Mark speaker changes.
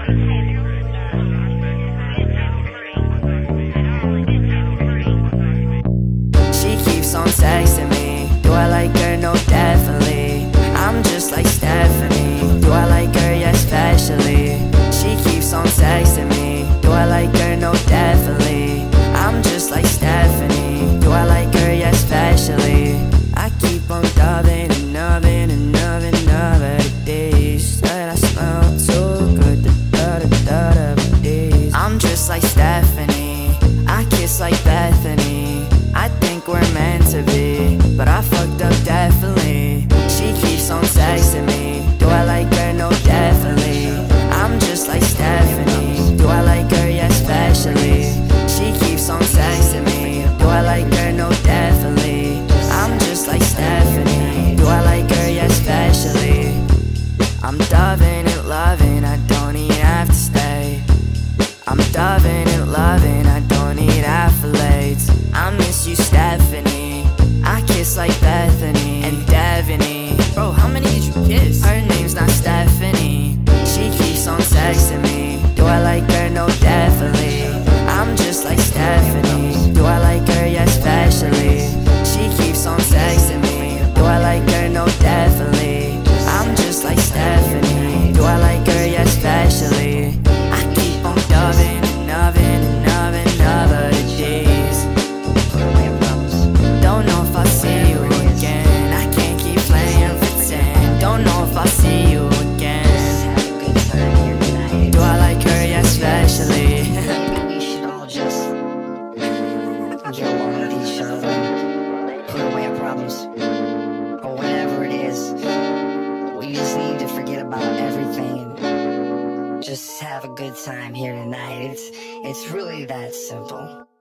Speaker 1: She keeps on texting me. Do I like her? No, definitely. I'm just like Stephanie. Do I like her? Yeah, especially. She keeps on texting me. Do I like her? No, definitely. I'm just like Stephanie. Do I like her? Yeah, especially. I keep on dubbing and nubbing and nubbing the days that I smell too good. I'm just like Stephanie. I kiss like Bethany. I think we're meant to be, but I fucked up definitely. She keeps on texting me. Do I like her? No, definitely. I'm just like Stephanie. Do I like her? Yeah, especially. She keeps on texting me. Do I like her? No, definitely. I'm just like Stephanie. Do I like her? Yeah, especially. I'm dubbing and loving, I don't even have to stay. I'm dubbing and loving, I don't need accolades. I miss you, Stephanie. I kiss like Bethany and Devaney. Bro, how many did you kiss? Her name's not Stephanie. She keeps on texting me. Do I like her? No, definitely. I'm just like Stephanie. Do I like her? Yeah, especially. She keeps on texting me. Do I like her? No, definitely. I'm just like Stephanie. Do I like her? Yeah, especially. I keep on dubbing and nubbing and nubbing the days. Don't know if I'll see you again. I can't keep playing pretend. Don't know if I'll see you again. Do I like her? Yeah, especially.
Speaker 2: We should all just get along with each other, put away our problems, or whatever it is. We just need to forget about everything and just have a good time here tonight. It's really that simple.